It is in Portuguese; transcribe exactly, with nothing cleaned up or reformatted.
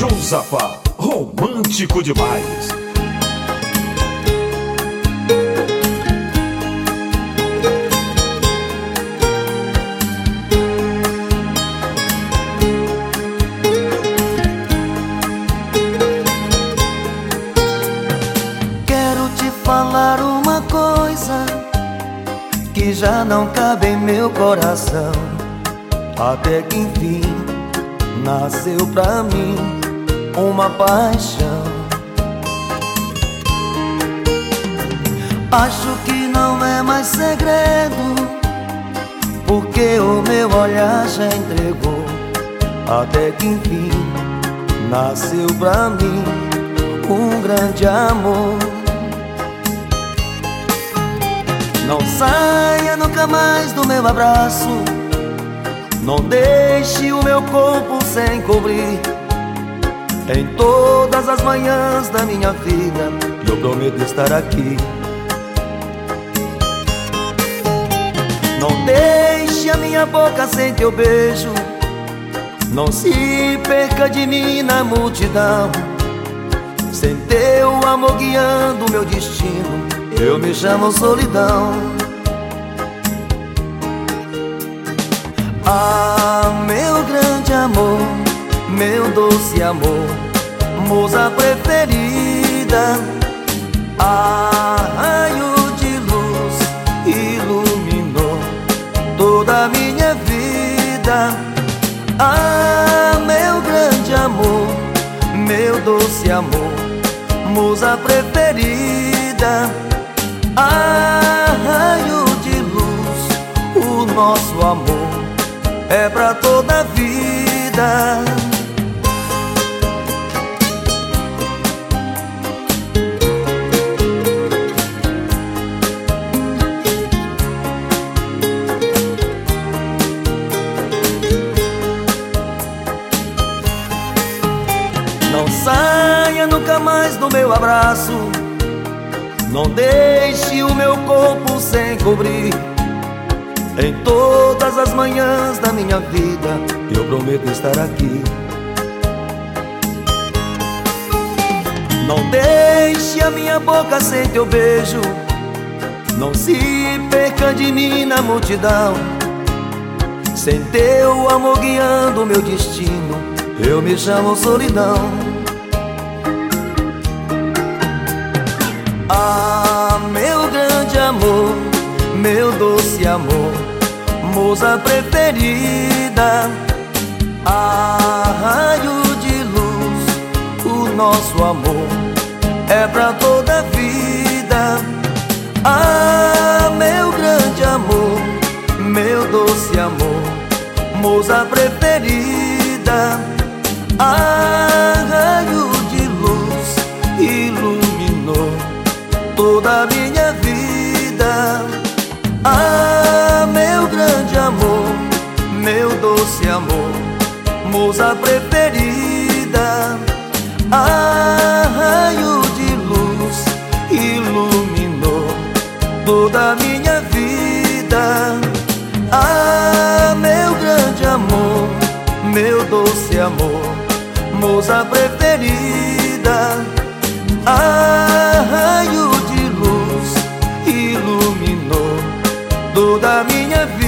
Josafá, romântico demais. Quero te falar uma coisa que já não cabe em meu coração. Até que enfim nasceu pra mim uma paixão. Acho que não é mais segredo, porque o meu olhar já entregou. Até que enfim nasceu pra mim um grande amor. Não saia nunca mais do meu abraço, não deixe o meu corpo sem cobrir. Em todas as manhãs da minha vida eu prometo estar aqui. Não deixe a minha boca sem teu beijo, não se perca de mim na multidão. Sem teu amor guiando meu destino, eu me chamo solidão. Ah, meu grande amor, meu doce amor, musa preferida. Ah, raio de luz iluminou toda a minha vida. Ah, meu grande amor, meu doce amor, musa preferida. Ah, raio de luz, o nosso amor é pra toda a vida. Não saia nunca mais do meu abraço, não deixe o meu corpo sem cobrir. Em todas as manhãs da minha vida eu prometo estar aqui. Não deixe a minha boca sem teu beijo, não se perca de mim na multidão. Sem teu amor guiando meu destino, eu me chamo solidão. Ah, meu grande amor, meu doce amor, musa preferida. Ah, raio de luz, o nosso amor é pra toda a vida. Ah, meu grande amor, meu doce amor, musa preferida. Ah, raio de luz iluminou toda a minha vida. Ah, meu grande amor, meu doce amor, musa preferida. Ah, raio de luz iluminou toda a minha vida. Ah, meu grande amor, meu doce amor, musa preferida. Ah, raio de luz iluminou toda a minha vida.